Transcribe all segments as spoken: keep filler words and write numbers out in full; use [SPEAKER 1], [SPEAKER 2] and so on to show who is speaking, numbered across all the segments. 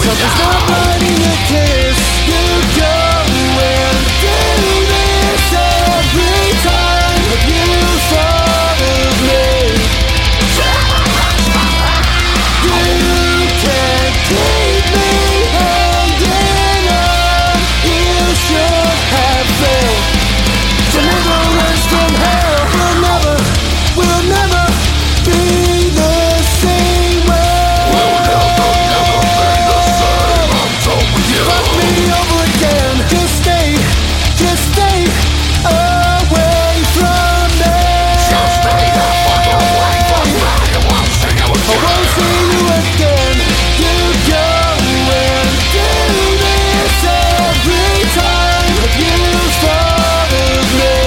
[SPEAKER 1] Something's not right in your kiss. You go and do this every time that you thought of me. You can't keep me hanging on. You should have failed. Deliverance from hell will never, will never be the same way.
[SPEAKER 2] We'll never, never be the same. I'm done with you.
[SPEAKER 1] Fuck me over again. Just stay, just stay away from me.
[SPEAKER 2] Just stay the fuck away from me. I won't see you
[SPEAKER 1] I
[SPEAKER 2] again.
[SPEAKER 1] won't see you again. You go and do this every time that you thought of me.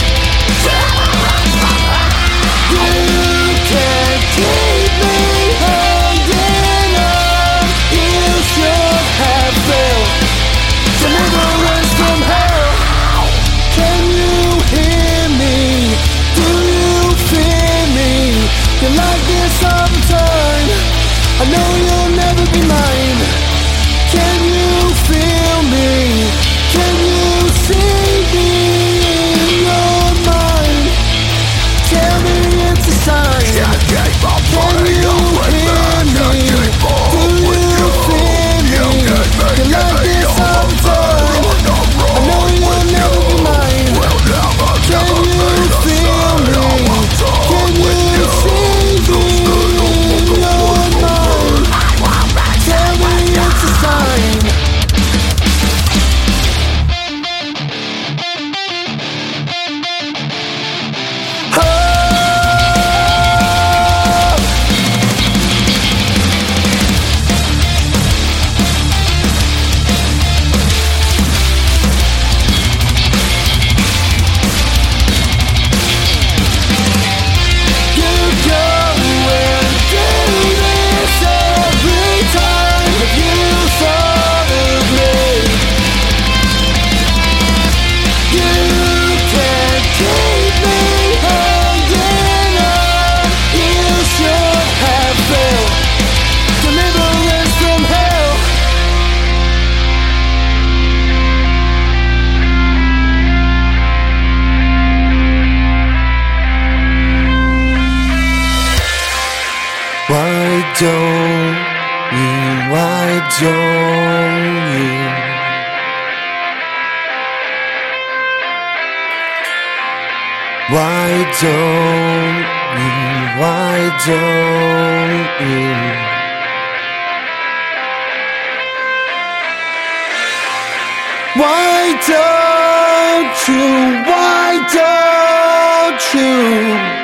[SPEAKER 1] You can't keep me hanging on. You should have failed. Deliverance from hell. Can you hear me? Do you fear me? You're like this all the time. I know you'll never be mine. Can you feel me? Can you see me in your mind? Tell me it's a sign.
[SPEAKER 2] Can't keep on
[SPEAKER 1] Can
[SPEAKER 2] putting
[SPEAKER 1] you
[SPEAKER 2] up with me.
[SPEAKER 1] hear
[SPEAKER 2] Can't
[SPEAKER 1] me?
[SPEAKER 2] keep on
[SPEAKER 1] Do
[SPEAKER 2] with
[SPEAKER 1] you
[SPEAKER 2] you.
[SPEAKER 1] feel
[SPEAKER 2] You
[SPEAKER 1] me?
[SPEAKER 2] can make
[SPEAKER 1] You're like
[SPEAKER 2] me
[SPEAKER 1] this
[SPEAKER 2] over
[SPEAKER 1] all the
[SPEAKER 2] me.
[SPEAKER 1] time.
[SPEAKER 2] Run the
[SPEAKER 1] I know
[SPEAKER 2] road
[SPEAKER 1] you'll
[SPEAKER 2] with
[SPEAKER 1] never be
[SPEAKER 2] you.
[SPEAKER 1] mine.
[SPEAKER 2] We'll never,
[SPEAKER 1] Can
[SPEAKER 2] never
[SPEAKER 1] you
[SPEAKER 2] be the
[SPEAKER 1] feel
[SPEAKER 2] same.
[SPEAKER 1] me?
[SPEAKER 2] I'm done
[SPEAKER 1] Can
[SPEAKER 2] with
[SPEAKER 1] you
[SPEAKER 2] you.
[SPEAKER 1] see me
[SPEAKER 2] Just stay the
[SPEAKER 1] in
[SPEAKER 2] fuck
[SPEAKER 1] your
[SPEAKER 2] away from
[SPEAKER 1] mind? Tell me it's a sign. Oh, you go and do this every time that you thought of me. You can't keep me hanging on. You should have failed. Deliverance from hell. Why don't you, why don't you Why don't you, why don't you Why don't you, why don't you